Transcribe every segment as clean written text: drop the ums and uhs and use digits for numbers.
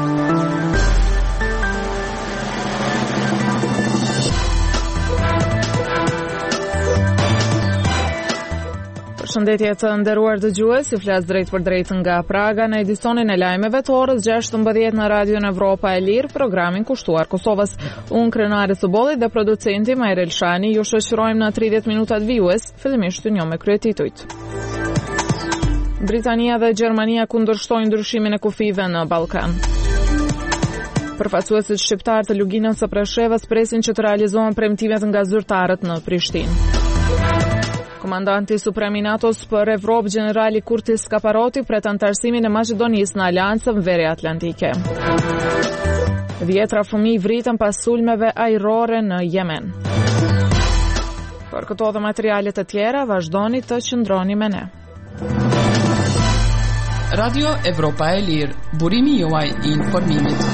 Përshëndetje të nderuar dëgjues, ju flas drejt për drejt nga Praga në edicionin e lajmeve të orës 16 në Radion Evropa e Lirë, programin kushtuar Kosovës. Unë krenare së bollit dhe producenti Majrel Shani ju shoqërojmë në 30 minutat vijues, fillimisht të njohur me kryetitujt. Britania dhe Gjermania kundërshtojnë ndryshimin e kufive në Ballkan. Përfaqësuesit shqiptar të Luginës së Preshevës presin që të realizohen premtimet nga zyrtarët në Prishtinë. Komandanti suprem i NATO-s për Evropë, generali Kurtis Skaparoti, pret antarësimin e Maqedonisë në Aleancën Veriut Atlantike. 10 fëmijë vritën pas sulmeve ajrore në Yemen. Për këto dhe materialet të tjera, vazhdoni të qëndroni me ne. Radio Evropa e Lirë, burimi juaj i informimit.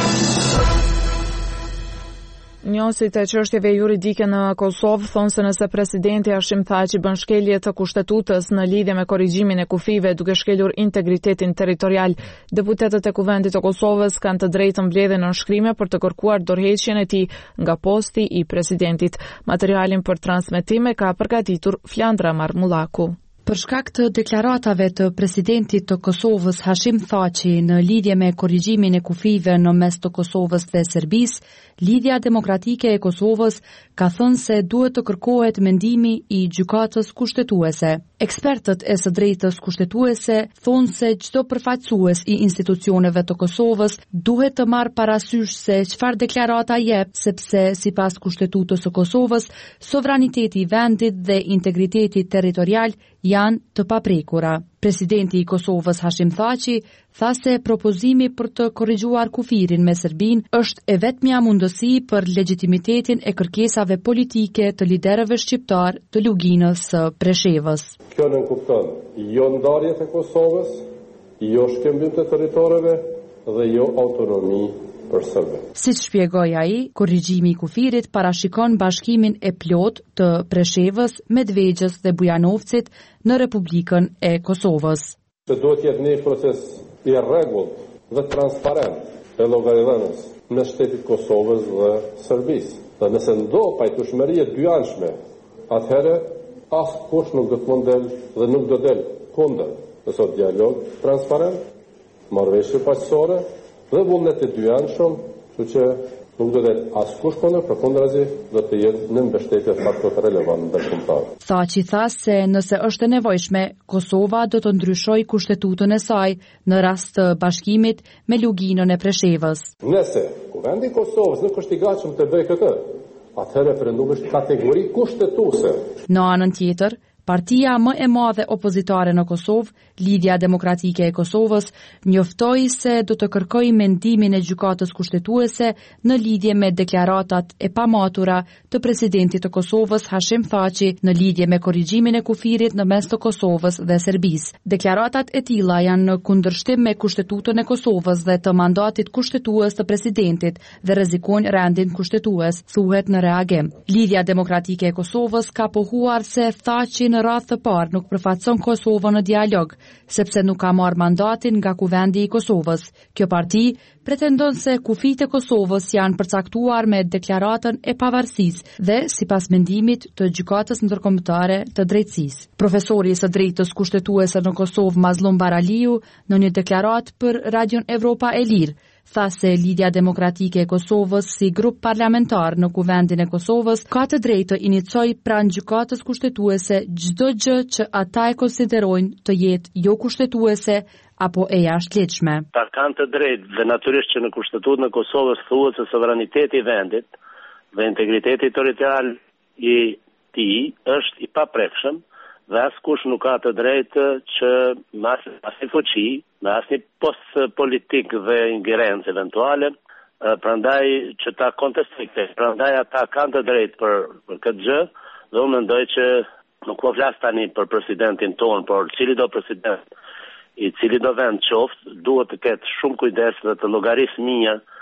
Njësit e çështjeve juridike në Kosovë thonë se nëse presidenti Hashim Thaçi bën shkelje të kushtetutës në lidhje me korrigjimin e kufive duke shkelur integritetin territorial, deputetët e Kuvendit të Kosovës kanë të drejtën mbledhje nënshkrime për të kërkuar dorëheqjen e tij nga posti i presidentit. Materialin për transmetim e ka përgatitur Flandra Marmullaku. Për shkak të deklaratave të presidentit të Kosovës Hashim Thaçi në lidhje me korrigjimin e kufive në mes të Kosovës dhe Serbisë, Lidhja Demokratike e Kosovës ka thënë se duhet të kërkohet mendimi i gjykatës kushtetuese. Ekspertët e së drejtës kushtetuese thonë se çdo përfaqësues i institucioneve të Kosovës duhet të marrë parasysh se çfarë deklarata jep, sepse sipas Kushtetutës së Kosovës, sovraniteti i vendit dhe integriteti territorial janë të paprekura. Presidenti i Kosovës Hashim Thaçi tha se propozimi për të korrigjuar kufirin me Serbinë është e vetmja mundësi për legitimitetin e kërkesave politike të liderëve shqiptar të Luginës së Preshevës. Kjo nënkupton jo ndarjet e Kosovës, jo shkëmbim të territoreve dhe jo autonomi për Serbin. Si shpjegoi ai, korrigjimi i kufirit parashikon bashkimin e plot të Preshevës, Medvegjës dhe Bujanovcit në Republikën e Kosovës. Se duhet jetë një proces i rregullt dhe transparent e llogaridhënies mes shtetit Kosovës dhe Serbisë. Dhe nëse ndo pajtueshmëri e dyanshme, atëherë askush nuk do të mund del dhe nuk do del kundër. Nëse dialog transparent, marrëveshje paqësore dhe vullnet e dyanshëm, kështu që nuk do të jetë askush kundër, përkundrazi do të jetë në mbështetje faktorë relevant ndërkombëtar. Thaçi tha se nëse është e nevojshme, Kosova do të ndryshojë kushtetutën e saj në rast të bashkimit me Luginën e Preshevës. Nëse Kuvendi i Kosovës nuk është i gatshëm të bëjë këtë, atëherë përndodhesh kategori kushtetuese. Në anën tjetër, partia më e madhe opozitare në Kosovë, Lidhja Demokratike e Kosovës, njoftoi se do të kërkojë mendimin e gjykatës kushtetuese në lidhje me deklaratat e pamatura të presidentit të Kosovës Hashim Thaçi në lidhje me korrigjimin e kufirit në mes të Kosovës dhe Serbisë. Deklaratat e tilla janë në kundërshtim me Kushtetutën e Kosovës dhe të mandatit kushtetues të presidentit dhe rrezikojnë rendin kushtetues, thuhet në reagim. Lidhja Demokratike e Kosovës ka pohuar se Thaçi në radhë të parë nuk përfaqëson Kosovën në dialog, sepse nuk ka marrë mandatin nga Kuvendi i Kosovës. Kjo parti pretendon se kufijtë e Kosovës janë përcaktuar me deklaratën e pavarësisë dhe sipas mendimit të gjykatës ndërkombëtare të drejtësisë. Profesori i së drejtës kushtetuese në Kosovë Mazlum Baraliu në një deklaratë për Radion Evropa e Lirë tha se Lidhja Demokratike e Kosovës si grup parlamentar në Kuvendin e Kosovës ka të drejtë të iniciojë pranë gjykatës kushtetuese çdo gjë që ata e konsiderojnë të jetë jo kushtetuese apo e jashtëligjshme. Ta kanë të drejtë dhe natyrisht që në Kushtetutën e Kosovës thuhet se sovraniteti i vendit dhe integriteti territorial i tij është i paprekshëm dhe askush nuk ka të drejtë që me asnjë fuqi, me asnjë post politik dhe ingerencë eventuale, prandaj që ta kontestojnë. Prandaj ata kanë të drejtë për këtë gjë dhe unë mendoj që nuk po flas tani për presidentin ton, por cili do president i cili do vend qoftë, duhet të ketë shumë kujdes dhe të llogarisë mia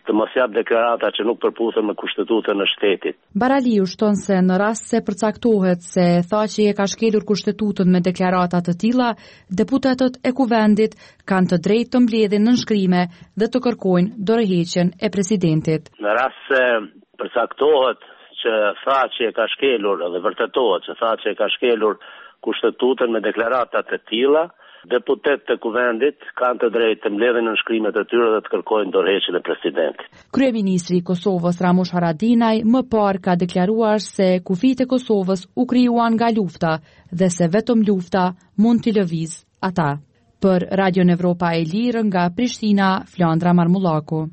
të mos jap deklarata që nuk përputhen me kushtetutën e shtetit. Baraliu shton se në rast se përcaktohet se Thaçi e ka shkelur kushtetutën me deklarata të tilla, deputetët e kuvendit kanë të drejtë të mbledhin nënshkrime dhe të kërkojnë dorëheqjen e presidentit. Në rast se përcaktohet që Thaçi e ka shkelur dhe vërtetohet që Thaçi e ka shkelur kushtetutën me deklarata të tilla, deputetët e kuvendit kanë të drejtë të mbledhin nënshkrimet e tyre dhe të kërkojnë dorëheqjen e presidentit. Kryeministri i Kosovës Ramush Haradinaj më parë ka deklaruar se kufijtë e Kosovës u krijuan nga lufta dhe se vetëm lufta mund t'i lëviz ata. Për Radion Evropa e Lirë nga Prishtina, Flandra Marmullaku.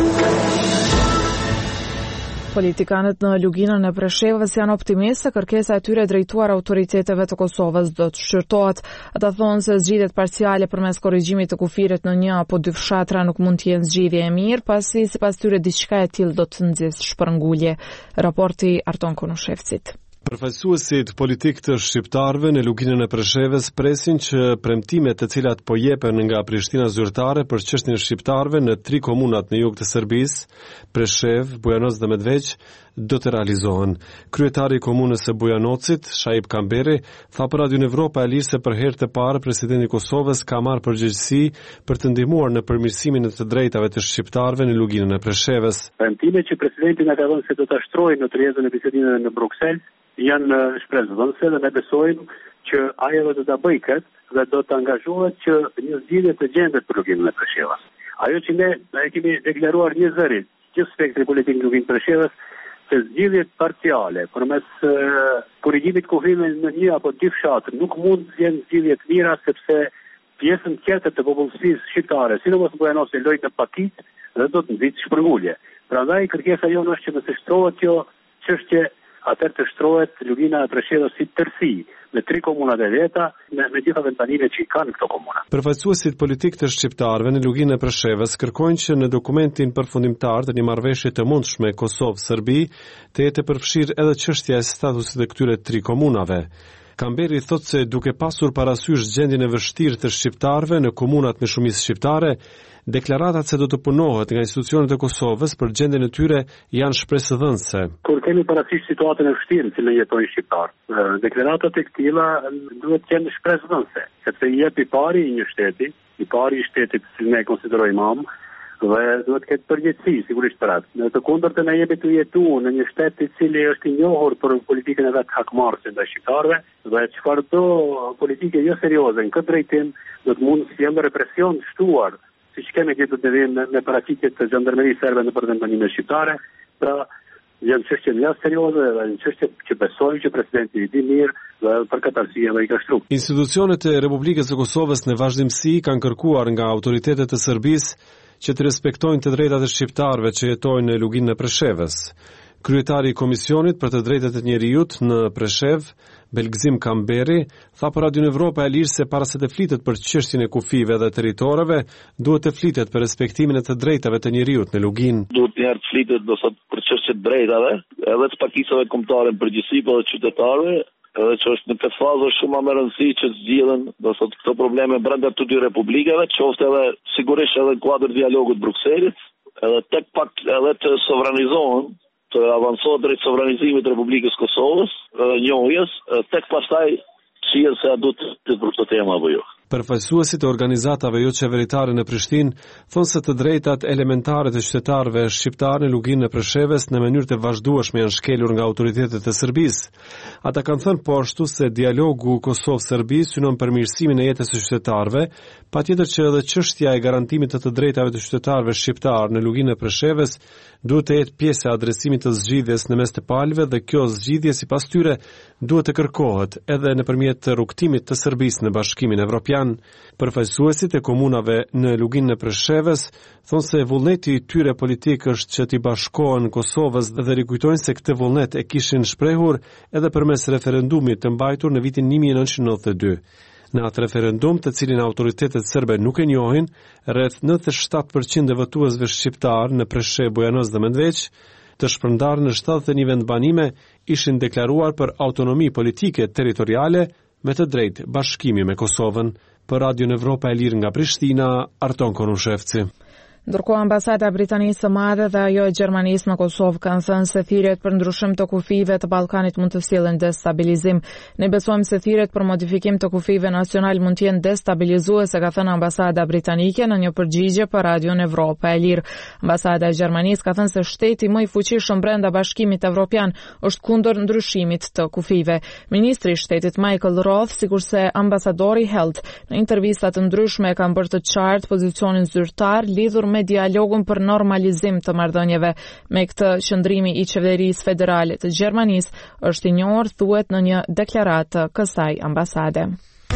Politikanët në luginën e Preshevës janë optimistë se kërkesa e tyre drejtuar autoriteteve të Kosovës do të shqyrtohet. Ata thonë se zgjidhjet parciale përmes korrigjimit të kufirit në 1 apo 2 fshatra nuk mund të jenë zgjidhje e mirë, pasi sipas tyre diçka e tillë do të nxjisë shpërngulje. Raporti Arton Konushevcit. Përfaqësuesit politik të shqiptarëve në luginën e Preshevës presin që premtimet të cilat po jepen nga Prishtina zyrtare për çështjen e shqiptarëve në 3 komunat në jug të Serbisë, Preshevë, Bujanoc dhe Medveq, do të realizohen. Kryetari i komunës së Bujanocit, Shaib Kamberi, tha për Radion Evropa e Lirë se për herë të parë presidenti i Kosovës ka marrë përgjegjësi për të ndihmuar në përmirësimin e të drejtave të shqiptarëve në luginën e Preshevës. Premtimet që presidenti na ka dhënë se do ta shtrojë në tërheqjen e bisedimeve në Bruksel janë shpresvëdhënëse dhe ne besojmë që ai edhe do ta bëjë këtë dhe do të angazhohet që një zgjidhje të gjendet për luginën e Preshevës. Ajo që ne kemi deklaruar një zëri, gjithë spektri politik në luginën e Preshevës, se zgjidhjet parciale përmes korrigjimit kufimit në 1 apo 2 fshatra nuk mund të jenë zgjidhje të mira, sepse pjesën tjetër të popullsisë shqiptare, sidomos në Bujanoc, lojë në pakicë dhe do të nxjisë shpërngulje. Prandaj kërkesa jonë është që të shtrohet kjo çështje, atëherë të shtrohet lugina e Preshevës si tërësi me 3 komunat e veta, me gjitha vendbanimet që i kanë këto komuna. Përfaqësuesit politik të shqiptarëve në luginën e Preshevës kërkojnë që në dokumentin përfundimtar të një marrëveshje të mundshme Kosovë-Serbi të jetë përfshirë edhe çështja e statusit të këtyre 3 komunave. Kamberi thotë se duke pasur parasysh gjendjen e vështirë të shqiptarëve në komunat me shumicë shqiptare, deklaratat se do të punohet nga institucionet e Kosovës për gjendjen e tyre janë shpresëdhënëse. Kur kemi parasysh situatën e vështirë që jetojnë shqiptarë, deklaratat e këtilla duhet të jenë shpresëdhënëse, sepse i jep i pari i një shteti, i pari i shtetit që ne konsiderojmë mam, dhe duhet të ketë përgjegjësi sigurisht për atë. Në të kundërtën ne jemi të jetuar në një shtet i cili është i njohur për politikën e vet hakmarrëse ndaj shqiptarëve, dhe çfarëdo politike jo serioze në këtë drejtim do të mund të sjellë represion të shtuar, siç kemi gjetur të vim me paraqitjet të Zhandarmerisë serbe në vendbanimet shqiptare. Pra janë çështje më serioze dhe janë çështje që besojmë që presidenti i di mirë dhe për këtë arsye ai ka shtruar. Institucionet e Republikës së Kosovës në vazhdimsi kanë kërkuar nga autoritetet e Serbisë që të respektojnë të drejtat e shqiptarëve që jetojnë në luginën e Preshevës. Kryetari i Komisionit për të drejtat e njerëzit në Preshevë, Belgzim Kamberi, tha për Radion Evropa e Lirë se para se të flitet për çështjen e kufive dhe territoreve, duhet të flitet për respektimin e të drejtave të njerëzit në luginë. Duhet njëherë të flitet do sot për çështje të drejtave, edhe të pakicave kombëtare në përgjithësi, por edhe qytetarëve, edhe që është në këtë fazë është shumë më e rëndësishme që të zgjidhen do sot këto probleme brenda të dy republikave, qoftë edhe sigurisht edhe në kuadër dialogut Brukselit, edhe tek pak edhe të sovranizohen, të avancohet drejt sovranizimit të Republikës Kosovës, edhe njohjes, tek pastaj shihet se a duhet të për këtë temë apo jo. Përfaqësuesit e organizatave jo qeveritare në Prishtinë thonë se të drejtat elementare të qytetarëve shqiptarë në luginën e Preshevës në mënyrë të vazhdueshme janë shkelur nga autoritetet e Serbisë. Ata kanë thënë po ashtu se dialogu Kosovë-Serbi synon përmirësimin e jetës së qytetarëve, patjetër që edhe çështja e garantimit të drejtave të qytetarëve shqiptarë në luginën e Preshevës duhet të jetë pjesë e adresimit të zgjidhjes në mes të palëve dhe kjo zgjidhje sipas tyre duhet të kërkohet edhe nëpërmjet rrugtimit të Serbisë në Bashkimin Evropian. Përfaqësuesit e komunave në luginën e Preshevës thonë se vullneti i tyre politik është që t'i bashkohen Kosovës dhe rikujtojnë se këtë vullnet e kishin shprehur edhe përmes referendumit të mbajtur në vitin 1992. Në atë referendum, të cilin autoritetet serbe nuk e njohin, rreth 97% e votuesve shqiptar në Preshevë, Bujanoc dhe Medveq, të shpërndarë në 71 vendbanime, ishin deklaruar për autonomi politike territoriale me të drejtë bashkimi me Kosovën. Për Radion Evropa e Lirë nga Prishtina, Arton Konushevci. Ndërkohë ambasada Britanisë së Madhe dhe ajo e Gjermanisë në Kosovë kanë thënë se thirrjet për ndryshim të kufive të Ballkanit mund të sjellin destabilizim. Ne besojmë se thirrjet për modifikim të kufive nacional mund të jenë destabilizuese, ka thënë ambasada britanike në një përgjigje për Radion Evropa e Lirë. Ambasada e Gjermanisë ka thënë se shteti më i fuqishëm brenda Bashkimit Evropian është kundër ndryshimit të kufive. Ministri i Shtetit Michael Roth, sikurse ambasadori Helt, në intervista të ndryshme kanë bërë të qartë pozicionin zyrtar lidhur me dialogun për normalizim të marrëdhënieve. Me këtë, qëndrimi i qeverisë federale të Gjermanisë është i njohur, thuhet në një deklaratë të kësaj ambasade.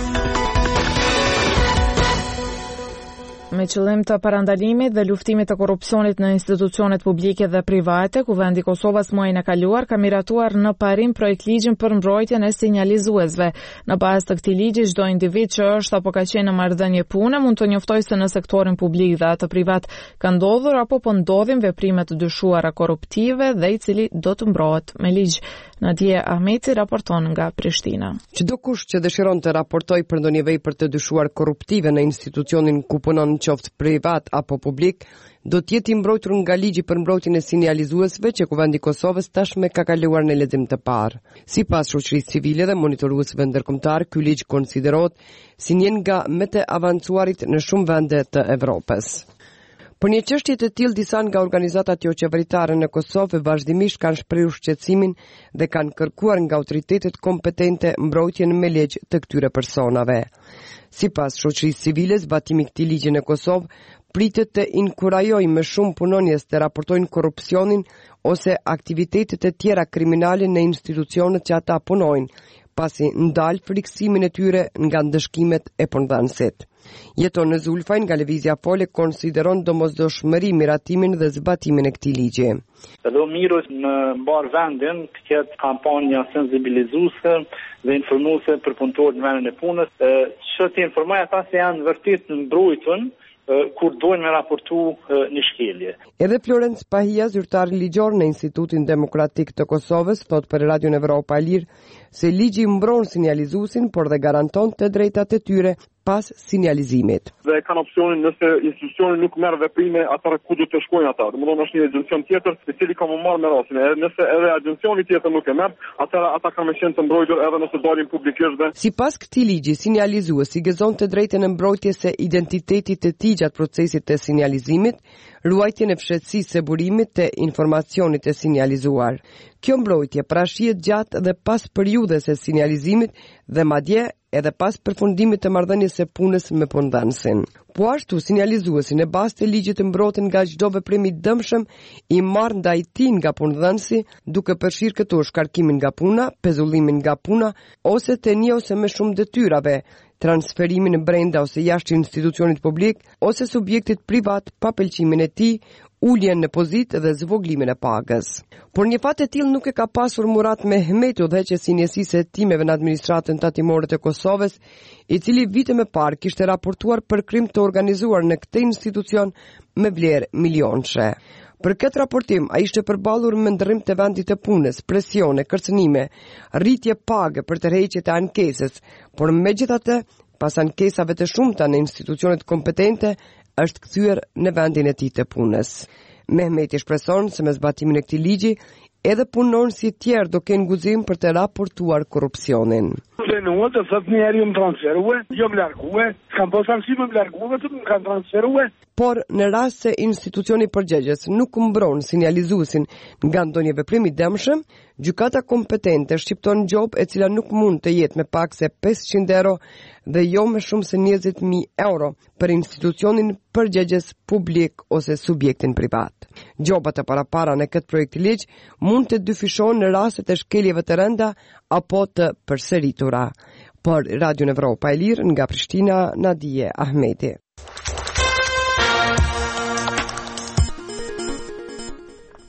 Me qëllim të parandalimit dhe luftimit të korrupsionit në institucionet publike dhe private, Kuvendi i Kosovës muajin e kaluar ka miratuar në parim projekt ligjin për mbrojtjen e sinjalizuesve. Në bazë të këtij ligji, çdo individ që është apo ka qenë në marrëdhënie pune mund të njoftojë se në sektorin publik dhe atë privat ka ndodhur apo po ndodhin veprime të dyshuara korruptive dhe i cili do të mbrohet me ligj. Nadia Ahmeti raporton nga Prishtina. Çdo kush që dëshiron të raportojë për ndonjë vepër të dyshuar korruptive në institucionin ku punon, qoftë privat apo publik, do të jetë i mbrojtur nga ligji për mbrojtjen e sinjalizuesve që Kuvendi i Kosovës tashmë ka kaluar në lexim të parë. Sipas shoqërisë civile dhe monitoruesve ndërkombëtar, ky ligj konsiderohet si një nga më të avancuarit në shumë vende të Evropës. Për një çështje të tillë, disa nga organizatat jo qeveritare në Kosovë vazhdimisht kanë shprehur shqetësimin dhe kanë kërkuar nga autoritetet kompetente mbrojtjen me ligj të këtyre personave. Sipas shoqërisë civile, zbatimi i këtij ligji në Kosovë pritet të inkurajojë më shumë punonjës të raportojnë korrupsionin ose aktivitetet e tjera kriminale në institucionet që ata punojnë, pasi ndal friksimin e tyre nga ndëshkimet e punëdhënësit. Jeton në Zulfaj nga Lëvizja Pole konsideron domosdoshmëri miratimin dhe zbatimin e këtij ligji. Edhe mirë në mbar vendin të ketë kampanja sensibilizuese dhe informuese për punëtorët në vendin e punës, që të informojë ata se janë vërtet në mbrojtjen kur dojnë me raportu një shkelje. Edhe Florence Pahia, zyrtar ligjor në Institutin Demokratik të Kosovës, thot për Radion Evropa e Lirë se ligji mbron sinjalizuesin, por dhe garanton të drejtat e tyre pas sinjalizimit. Dhe kanë opsionin nëse institucioni nuk merr veprime, atëherë ku do të shkojnë ata? Domthonë është një agencion tjetër i cili ka më marrë me rastin. Nëse edhe agencioni tjetër nuk e merr, atëherë ata kanë më qenë të mbrojtur edhe nëse dalin publikisht dhe. Sipas këtij ligji, sinjalizuesi gëzon të drejtën e mbrojtjes së identitetit të tij gjatë procesit të sinjalizimit, ruajtjen e fshehtësisë së burimit të informacionit të sinjalizuar. Kjo mbrojtje prashihet gjatë dhe pas periudhës së sinjalizimit dhe madje edhe pas përfundimit të marrëdhënies së punës me punëdhënësin. Po ashtu, sinjalizuesi në bazë të ligjit mbrohen nga çdo veprim i dëmshëm i marrë ndaj tij nga punëdhënësi, duke përfshirë këtu shkarkimin nga puna, pezullimin nga puna ose të një ose më shumë detyrave, transferimin brenda ose jashtë institucionit publik ose subjektit privat pa pëlqimin e tij, uljen në pozitë dhe zvoglimin e pagës. Por një fat e tillë nuk e ka pasur Murat Mehmeti, udhëheqësi i njësisë së timeve në administratën tatimore të Kosovës, i cili vite më parë kishte raportuar për krim të organizuar në këtë institucion me vlerë milionëshe. Për këtë raportim, ai ishte përballur me ndërrim të vendit të punës, presione, kërcënime, rritje pagë për tërheqje të ankesës, por megjithatë, pas ankesave të shumta në institucionet kompetente, është kthyer në vendin e tij të punës. Mehmeti shpreson se me zbatimin e këtij ligji, edhe punonësit tjerë do kenë guzim për të raportuar korrupsionin. Nuot të thot njeri më transferue, jo më largue, s'kam pas arsye më largue, vetëm më kanë transferue. Por në rast se institucioni përgjegjës nuk mbron sinjalizuesin nga ndonjë veprim i dëmshëm, gjykata kompetente shqipton gjobë e cila nuk mund të jetë me pak se 500 euro dhe jo më shumë se 20.000 euro për institucionin përgjegjës publik ose subjektin privat. Gjobat e parapara në këtë projekt ligj mund të dyfishon në rastet e shkeljeve të rënda apo të përsëritura. Por Radio Evropa e Lirë nga Prishtina, Nadia Ahmeti.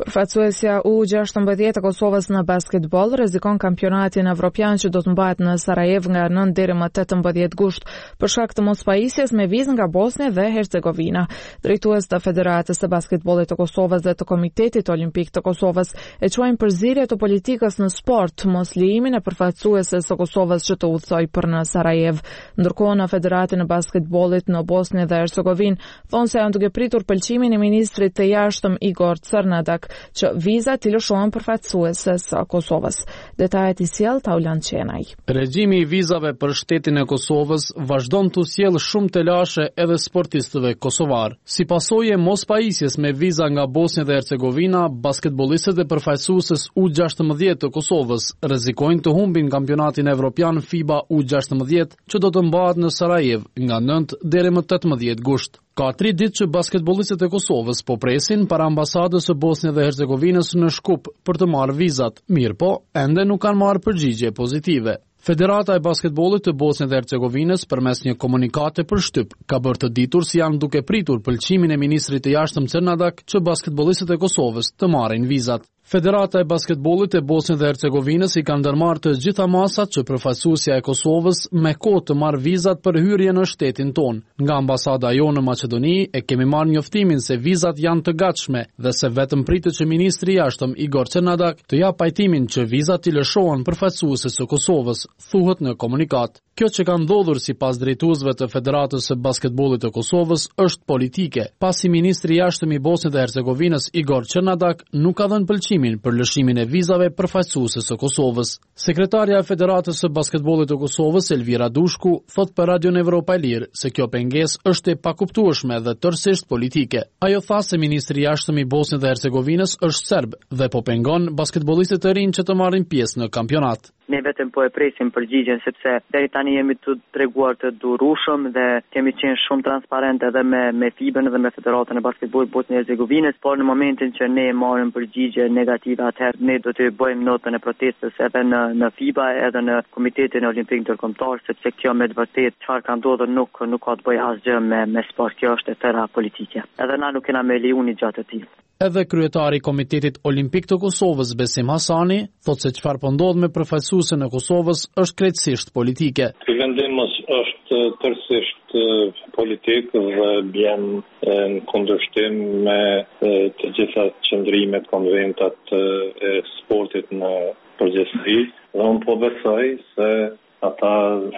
Përfaqësuesja U16 e Kosovës në basketbol rrezikon kampionatin evropian që do të mbahet në Sarajevo nga 9 deri më 18 gusht për shkak të mospajisjes me vizë nga Bosnia dhe Hercegovina. Drejtues të Federatës së Basketbollit të Kosovës dhe të Komitetit Olimpik të Kosovës e quajnë përzierje të politikës në sport mos lejimin e përfaqësueses së Kosovës që të udhëtoj për në Sarajevo. Ndërkohë në Federatën e Basketbollit në Bosnjë dhe Hercegovinë thonë se janë duke pritur pëlqimin e ministrit të jashtëm Igor Crnadak që vizat të lëshohen përfaqësueses së Kosovës. Detajet i sjell Taulan Qenaj. Regjimi i vizave për shtetin e Kosovës vazhdon të sjellë shumë telashe edhe sportistëve kosovar. Si pasojë e mospajisjes me viza nga Bosnja dhe Hercegovina, basketbollistët e përfaqësueses U16 të Kosovës rrezikojnë të humbin kampionatin evropian FIBA U16 që do të mbahet në Sarajevo nga 9 deri më 18 gusht. Ka 3 ditë që basketbollistët e Kosovës po presin para ambasadës së Bosnjës dhe Hercegovinës në Shkup për të marrë vizat, mirë po, ende nuk kanë marrë përgjigje pozitive. Federata e basketbollit të Bosnjës dhe Hercegovinës përmes një komunikate për shtyp ka bërë të ditur si janë duke pritur pëlqimin e ministrit të jashtëm Crnadak që basketbollistët e Kosovës të marrin vizat. Federata e basketbollit e Bosnjës dhe Hercegovinës i kanë ndërmarrë të gjitha masat që përfaqësuesja e Kosovës me kohë të marrë vizat për hyrje në shtetin ton. Nga ambasada jonë në Maqedoni e kemi marrë njoftimin se vizat janë të gatshme dhe se vetëm pritet që ministri i jashtëm Igor Crnadak të jap pajtimin që vizat i lëshohen përfaqësueses së Kosovës, thuhet në komunikat. Kjo që ka ndodhur sipas drejtuesve të Federatës së Basketbollit të Kosovës është politike, pasi ministri i jashtëm i Bosnjës dhe Hercegovinës Igor Crnadak nuk ka dhënë pëlqimin për lëshimin e vizave përfaqësueses së Kosovës. Sekretarja e Federatës së Basketbollit të Kosovës Elvira Dushku thot për Radion Evropa e Lirë se kjo pengesë është e pakuptueshme dhe tërësisht politike. Ajo tha se ministri i jashtëm i Bosnjës dhe Hercegovinës është serb dhe po pengon basketbollistët e rinj që të marrin pjesë në kampionat. Ne vetëm po e presim përgjigjen sepse deri tani jemi të treguar të durueshëm dhe kemi qenë shumë transparent edhe me FIBA-n dhe me Federatën e Basketbollit Bosnjë dhe Hercegovinës, por në momentin që ne marrim përgjigje negative atëherë ne do të bëjmë notën e protestës edhe në FIBA edhe në Komitetin Olimpik Ndërkombëtar sepse kjo me të vërtetë çfarë ka ndodhur nuk ka të bëjë asgjë me sport, kjo është e tëra politike. Edhe na nuk kena me lejuar gjatë të tillë. Edhe kryetari i Komitetit Olimpik të Kosovës Besim Hasani thotë se çfarë po ndodh me përfaqësuesen e Kosovës është krejtësisht politike. Ky vendim është tërësisht politik dhe bjen në kundërshtim me të gjitha qëndrimet, konventat e sportit në përgjithësi. Dhe unë po besoj se ata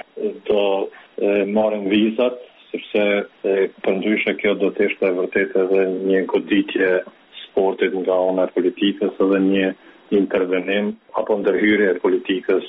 do marrin vizat sepse përndryshe kjo do të ishte vërtet edhe një goditje sportit nga ana e politikës edhe një intervenim apo ndërhyrje e politikës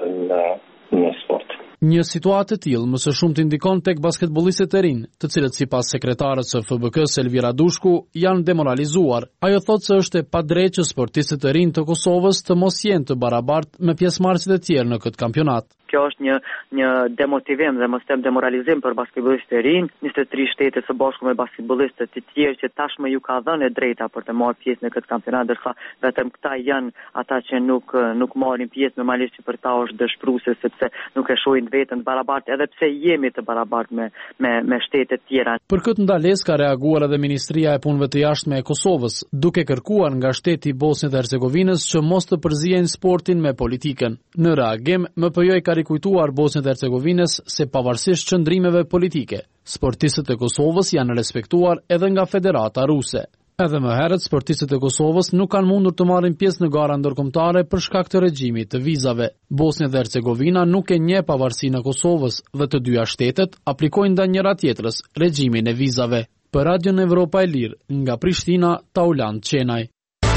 në sport. Një situatë e tillë më së shumti ndikon tek basketbollistët e rinj, të cilët sipas sekretarës së FBK-s Elvira Dushku janë demoralizuar. Ajo thotë se është e padrejtë që sportistët e rinj të Kosovës të mos jenë të barabartë me pjesëmarrësit e tjerë në këtë kampionat. Kjo është një demotivim dhe mos them demoralizim për basketbollistët e rinj, 23 shtete së bashku me basketbollistët e tjerë që tashmë ju ka dhënë drejta për të marrë pjesë në këtë kampionat, ndërsa vetëm këta janë ata që nuk marrin pjesë, normalisht që për ta është dëshpëruese sepse nuk e shohin veten të barabartë, edhe pse jemi të barabartë me shtetet tjera. Për këtë ndalesë ka reaguar edhe Ministria e Punëve të Jashtme e Kosovës, duke kërkuar nga shteti i Bosnjës dhe Hercegovinës që mos të përzihen sportin me politikën. Në reagim, MPJ ka kujtuar Bosnjës dhe Hercegovinës se pavarësisht qëndrimeve politike, sportistët e Kosovës janë respektuar edhe nga Federata Ruse. Edhe më herët, sportistët e Kosovës nuk kanë mundur të marrin pjesë në gara ndërkombëtare për shkak të regjimit të vizave. Bosnja dhe Hercegovina nuk e njeh pavarësinë e Kosovës dhe të dyja shtetet aplikojnë ndaj njëra tjetrës regjimin e vizave. Për Radion Evropa e Lirë, nga Prishtina, Taulan Qenaj.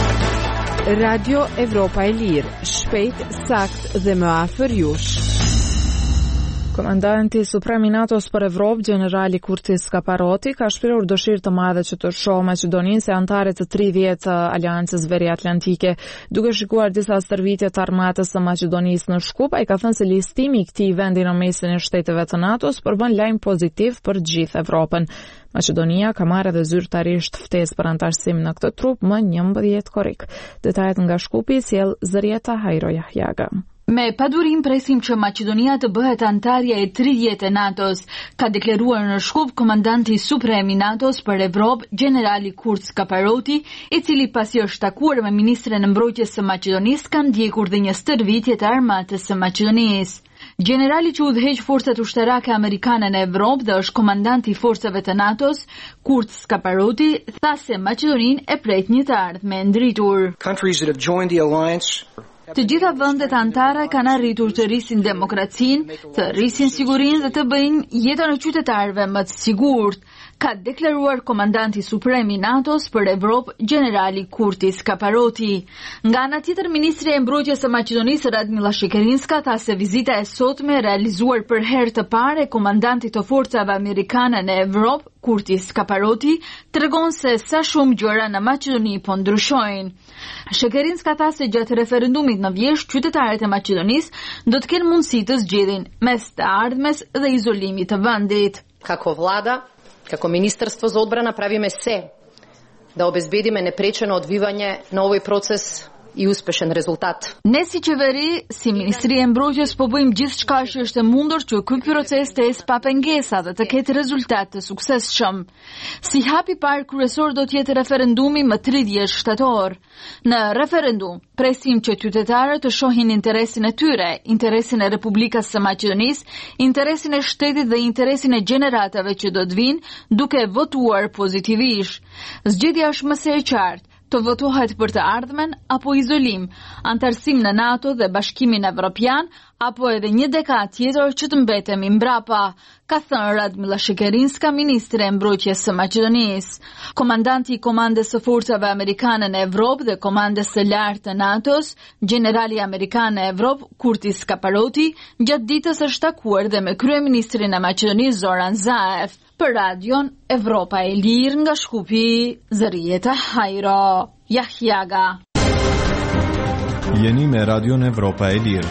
Radio Evropa e Lirë, shpejt, sakt dhe më afër jush. Komandanti Suprem i NATO-s për Evropë, generali Kurtis Kaparoti, ka shprehur dëshirë të madhe që të shohë Maqedoninë si anëtare të 30 Aleancës Veriatlantike. Duke shikuar disa stërvitje të armatës së Maqedonisë në Shkup, ai ka thënë se listimi i këtij vendi në mesin e shteteve të NATO-s përbën lajm pozitiv për gjithë Evropën. Maqedonia ka marrë edhe zyrtarisht ftesë për antarësim në këtë trup më 11 korrik. Detajet nga Shkupi sjell Zërieta Hajro Jahjaga. Me padurim presim që Maqedonia të bëhet antarja e 30 e NATO-s, ka deklaruar në Shkup komandanti suprem i NATO-s për Evropë, generali Kurt Skaparoti, i cili pasi është takuar me ministren e mbrojtjes së Maqedonisë, ka ndjekur dhe një stërvitje të armatës së Maqedonisë. Generali që udhëheq forcat ushtarake amerikane në Evropë dhe është komandanti i forcave të NATO-s, Kurt Skaparoti, tha se Maqedoninë e pret një të ardhme ndritur. Countries that have joined the alliance Të gjitha vendet anëtare kanë arritur të rrisin demokracinë, të rrisin sigurinë dhe të bëjnë jetën e qytetarëve më të sigurt, ka deklaruar komandanti suprem i NATO-s për Evropë, generali Kurti Skaparoti. Nga ana tjetër, ministri e mbrojtjes së Maqedonisë Radmila Shekerinska tha se vizita e sotme realizuar për herë të parë e komandantit të forcave amerikane në Evropë, Kurti Skaparoti, tregon se sa shumë gjëra në Maqedoni po ndryshojnë. Shekerinska tha se gjatë referendumit në vjesht, qytetarët e Maqedonisë do të kenë mundësi të zgjedhin mes të ardhmes dhe izolimit të vendit. Како влада, како Министерство за одбрана правиме се да обезбедиме непречено одвивање на овој процес и успешен резултат. Ne si qeveri, si Ministri e Mbrojtjes po bëjmë gjithçka që është e mundur që ky proces të ecë pa pengesa dhe të ketë rezultat të suksesshëm. Si hapi parë kryesor do të jetë referendumi më 30 shtator. Në referendum, presim që qytetarët të shohin interesin e tyre, interesin e Republikës së Maqedonisë, interesin e shtetit dhe interesin e gjeneratave që do të vinë, duke votuar pozitivisht. Zgjedhja është më së qartë. Të votohet për të ardhmen apo izolim, antarësim në NATO dhe Bashkimin Evropian, apo edhe një dekadë tjetër që të mbetemi mbrapa, ka thënë Radmila Shekerinska, ministre e mbrojtjes së Maqedonisë. Komandanti i komandës së forcave amerikane në Evropë dhe komandës së lartë të NATO-s, generali amerikan në Evropë, Kurti Skaparoti, gjatë ditës është takuar dhe me kryeministrin e Maqedonisë Zoran Zaev. Për radion Evropa e Lirë nga Shkupi, Zërieta Hajro, Jahjaga. Jeni me radion Evropa e Lirë.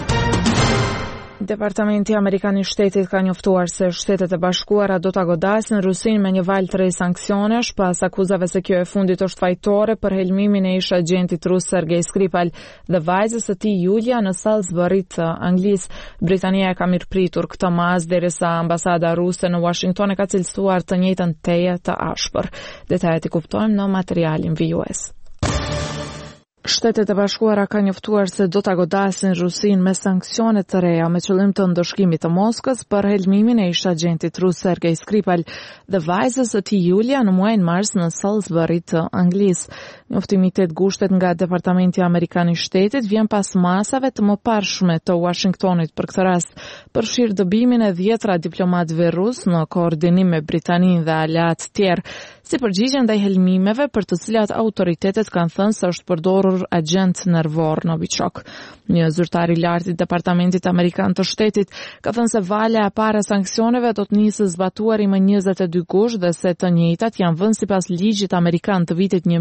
Departamenti Amerikan i Shtetit ka njoftuar se Shtetet e Bashkuara do ta godasin Rusinë me një valë të re sanksionesh pas akuzave se kjo e fundit është fajtore për helmimin e ish agentit rus Sergej Skripal dhe vajzës së tij Julia në Salisbury të Anglisë. Britania ka mirëpritur këtë masë derisa ambasada ruse në Washington e ka cilësuar të njëjtën teje të ashpër. Detajet i kuptojmë në materialin vijues. Shtetet e Bashkuara ka njoftuar se do ta godasin Rusinë me sanksione të reja me qëllim të ndoshkimit të Moskës për helmimin e ish agentit rus Sergej Skripal dhe vajzës së tij Julia në muajin mars në Salisbury të Anglisë. Njoftimi i 8 gushtet nga Departamenti Amerikan i Shtetit vjen pas masave të mëparshme të Washingtonit për këtë rast, përfshir dëbimin e 10 diplomatëve rus në koordinim me Britaninë dhe aleatë tjerë, si përgjigje ndaj helmimeve për të cilat autoritetet kanë thënë se është përdorur agent nervor Novichok. Një zyrtar i lartë i Departamentit Amerikan të Shtetit ka thënë se valja e parë e sanksioneve do të nisë zbatuari më 22 gusht dhe se të njëjtat janë vënë sipas ligjit amerikan të vitit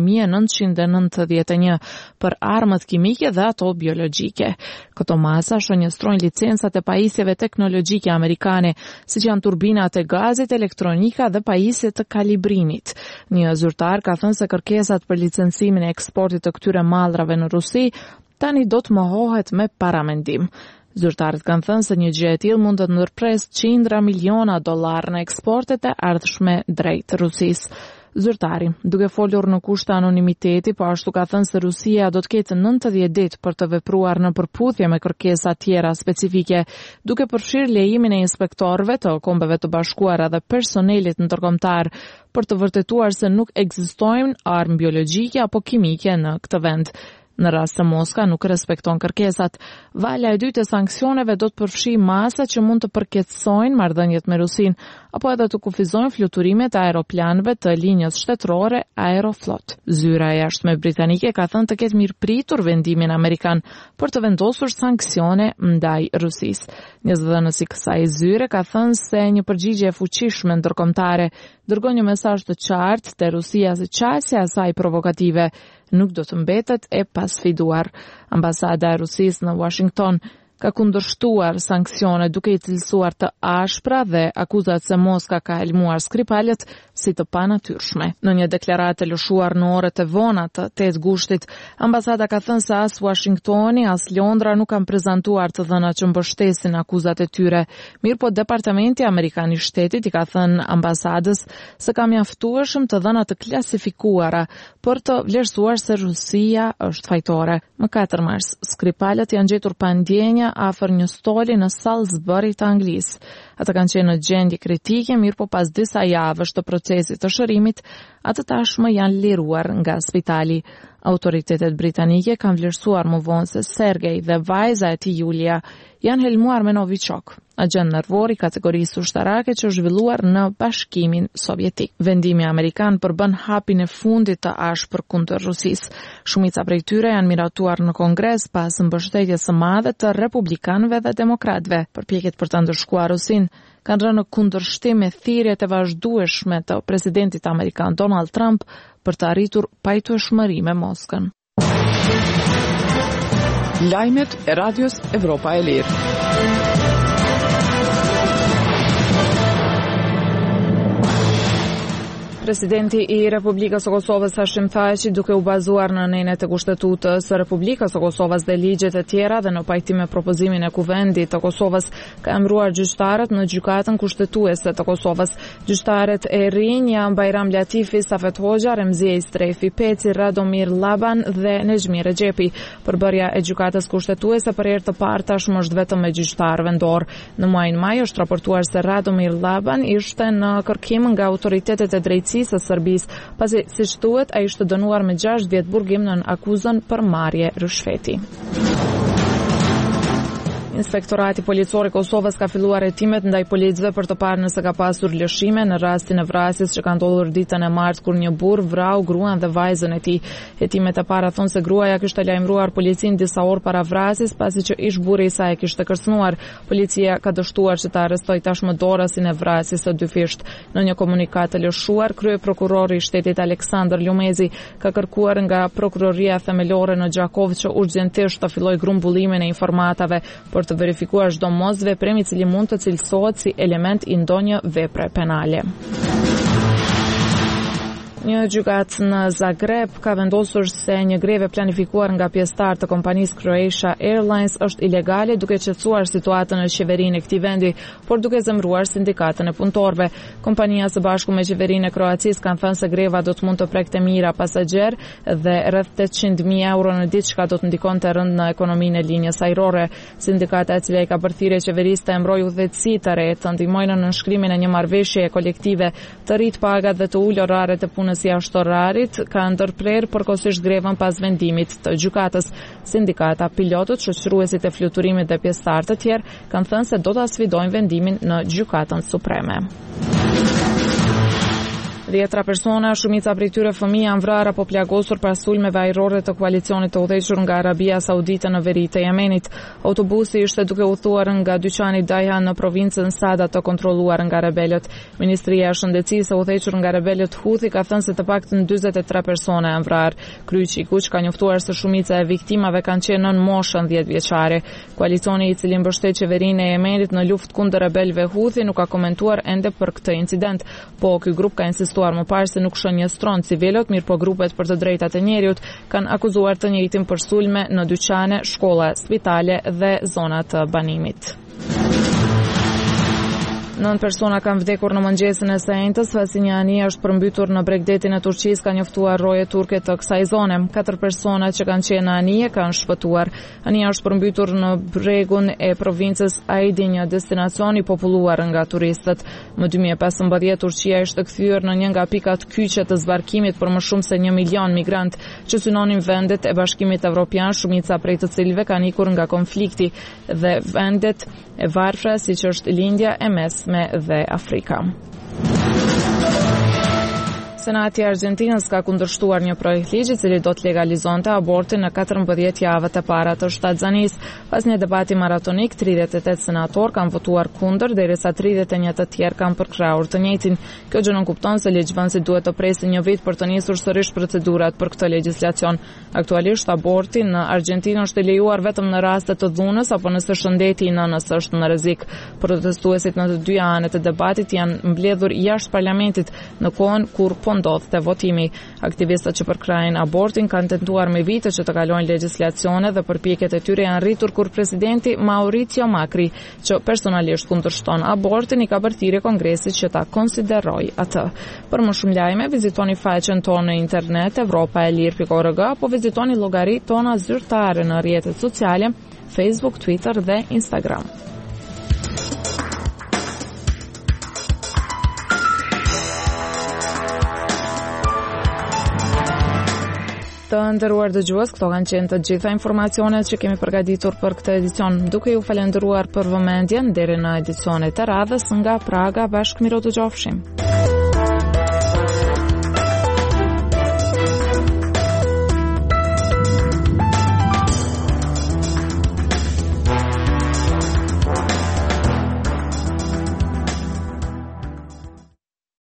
1991 për armët kimike dhe ato biologjike. Këto masa shënjestrojnë licencat e pajisjeve teknologjike amerikane, siç janë turbinat e gazit, elektronika dhe pajisjet të kalibrimit. Një zyrtar ka thënë se kërkesat për licencimin e eksportit të këtyre mallrave në Rusi tani do të mohohet me paramendim. Zyrtarët kanë thënë se një gjë e tillë mund të ndërpresë $100 miliona në eksportet e ardhshme drejt Rusisë. Zyrtari, duke folur në kushte anonimiteti, po ashtu ka thënë se Rusia do të ketë 90 ditë për të vepruar në përputhje me kërkesa tjera specifike, duke përfshirë lejimin e inspektorëve të Kombeve të Bashkuara dhe personelit ndërkombëtar për të vërtetuar se nuk ekzistojnë armë biologjike apo kimike në këtë vend. Në rast se Moska nuk respekton kërkesat, valja e dytë e sanksioneve do të përfshijë masa që mund të përkeqësojnë marrëdhëniet me Rusinë apo edhe të kufizojnë fluturimet e aeroplanëve të linjës shtetërore Aeroflot. Zyra e jashtme britanike ka thënë të ketë mirëpritur vendimin amerikan për të vendosur sanksione ndaj Rusisë. Një zëdhënës i kësaj zyre ka thënë se një përgjigje e fuqishme ndërkombëtare dërgon një mesazh të qartë te Rusia se qasja e saj provokative nuk do të mbetet e pasfiduar. Ambasada e Rusisë në Washington ka kundërshtuar sanksione duke i cilësuar të ashpra dhe akuzat se Moska ka helmuar Skripalët si të panatyrshme. Në një deklaratë e lëshuar në orët e vona të 8 gushtit, ambasada ka thënë se as Washingtoni as Londra nuk kanë prezantuar të dhëna që mbështesin akuzat e tyre. Mirë po Departamenti Amerikan i Shtetit i ka thënë ambasadës se ka mjaftueshëm të dhëna të klasifikuara për të vlerësuar se Rusia është fajtore. Më 4 mars, Skripalët janë gjetur pa ndjenja afër një stoli në Salisbury të Anglisë. Ata kanë qenë në gjendje kritike, mirë po pas disa javësh të procesit të shërimit, ata tashmë janë liruar nga spitali. Autoritetet britanike kanë vlerësuar më vonë se Sergej dhe vajza e tij Julia janë helmuar me Novichok, agent nervor i kategorisë ushtarake që është zhvilluar në Bashkimin Sovjetik. Vendimi amerikan përbën hapin e fundit të ashpër kundër Rusisë. Shumica prej tyre janë miratuar në Kongres pas mbështetjes së madhe të republikanëve dhe demokratëve. Përpjekjet për ta ndëshkuar Rusinë kanë rënë në kundërshtim me thirrjet e vazhdueshme të presidentit amerikan Donald Trump për të arritur pajtueshmëri me Moskën. Lajmet e Radios Evropa e Lirë. Presidenti i Republikës së Kosovës Hashim Thaçi, duke u bazuar në nenet e Kushtetutës së Republikës së Kosovës dhe ligjet e tjera dhe në pajtim me propozimin e Kuvendit të Kosovës, ka emëruar gjyqtarët në gjykatën kushtetuese të Kosovës. Gjyqtarët e rinj janë Bajram Latifi, Safet Hoxha, Remzije Strefi, Peci, Radomir Laban dhe Nezhmi Rexhepi. Përbërja e gjykatës kushtetuese për herë të parë tashmë është vetëm me gjyqtar vendor. Në muajin maj është raportuar se Radomir Laban ishte në kërkim nga autoritetet e drejtësisë së Serbisë, pasi siç thuhet ai ishte dënuar me 6 vjet burgim në akuzën për marrje rishfeti. Inspektorati Policor i Kosovës ka filluar hetimet ndaj policëve për të parë nëse ka pasur lëshime në rastin e vrasjes që ka ndodhur ditën e martë kur një burr vrau gruan dhe vajzën e tij. Hetimet e para thonë se gruaja kishte lajmëruar policinë disa orë para vrasjes pasi që ish burri i saj e kishte kërcënuar. Policia ka dështuar që ta arrestojë tashmë dorësin e vrasjes së dyfisht. Në një komunikat të lëshuar, kryeprokurori i shtetit Aleksandar Lumezi ka kërkuar nga prokuroria themelore në Gjakov që urgjentisht të fillojë grumbullimin e informatave për të verifikuar çdo mosveprim i cili mund të cilësohet si element i ndonjë vepre penale. Një gjykat në Zagreb ka vendosur se një greve planifikuar nga pjesëtar të kompanisë Croatia Airlines është ilegale, duke qetësuar situatën në qeverinë e këtij vendi, por duke zemëruar sindikatën e punëtorëve. Kompania së bashku me qeverinë e Kroacisë kanë thënë se greva do të mund të prekte mijëra pasagjerë dhe rreth 800.000 euro në ditë, çka do të ndikonte rënd në ekonominë e linjës ajrore. Sindikata e cila i ka bërthirrje qeverisë të emërojë udhëheqësi të re të ndihmojnë në nënshkrimin e një marrëveshjeje kolektive, të rrit pagat dhe të ulë oraret e punës jashtë orarit, ka ndërprerë përkohësisht grevën pas vendimit të gjykatës. Sindikata, pilotët, shoqëruesit e fluturimit dhe pjesëtarë të tjerë kanë thënë se do ta sfidojnë vendimin në gjykatën supreme. 10 persona, shumica prej tyre fëmijë, janë vrarë apo plagosur pas sulmeve ajrore të koalicionit të udhëhequr nga Arabia Saudite në veri të Yemenit. Autobusi ishte duke udhëtuar nga dyqani Daiha në provincën Sada të kontrolluar nga rebelët. Ministria e Shëndetësisë e udhëhequr nga rebelët Houthi ka thënë se të paktën 43 persona janë vrarë. Kryqi i Kuq ka njoftuar se shumica e viktimave kanë qenë nën moshën 10 vjeçare. Koalicioni i cili mbështet qeverinë e Yemenit në luftë kundër rebelëve Houthi nuk ka komentuar ende për këtë incident, po ky grup ka insistuar më parë se nuk shënjestron civilët, mirë po grupet për të drejtat e njerëzit kanë akuzuar të njëjtin për sulme në dyqane, shkolla, spitale dhe zona të banimit. 9 persona kanë vdekur në mëngjesin e së njëjtës, pasi një anije është përmbytur në bregdetin e Turqisë, ka njoftuar roje turke të kësaj zone. 4 persona që kanë qenë në anije kanë shpëtuar. Anija është përmbytur në bregun e provincës Aidi, një destinacion i populluar nga turistët. Më 2015 Turqia ishte kthyer në një nga pikat kyçe të zbarkimit për më shumë se 1 milion migrant që synonin vendet e Bashkimit Evropian, shumica prej të cilëve kanë ikur nga konflikti dhe vendet e varfra siç është Lindja e Mesme dhe Afrika. Senati i Argjentinës ka kundërshtuar një projekt ligji i cili do të legalizonte abortin në 14 javët e para të shtatzanisë. Pas një debati maratonik, 38 senator kanë votuar kundër, derisa 31 të tjerë kanë përkrahur të njëjtin. Kjo gjë kupton se ligjvënësit duhet të presin një vit për të nisur sërish procedurat për këtë legjislacion. Aktualisht aborti në Argjentinë është i lejuar vetëm në raste të dhunës apo nëse shëndeti i nënës është në rrezik. Protestuesit në të dy anet e debatit janë mbledhur jashtë parlamentit në kohën kur po ndodhte votimi. Aktivistët që përkrahin abortin kanë tentuar me vite që të kalojnë legjislacione dhe përpjekjet e tyre janë rritur kur presidenti Mauricio Macri, që personalisht kundërshton abortin, i ka bërthirë Kongresit që ta konsiderojë atë. Për më shumë lajme, vizitoni faqen tonë në internet evropaelir.org apo vizitoni llogaritë tona zyrtare në rrjetet sociale, Facebook, Twitter dhe Instagram. Të nderuar dëgjues, këto kanë qenë të gjitha informacionet që kemi përgatitur për këtë edicion. Duke ju falendëruar për vëmendjen, deri në edicionet e radhës nga Praga, bashkë miro të gjofshim.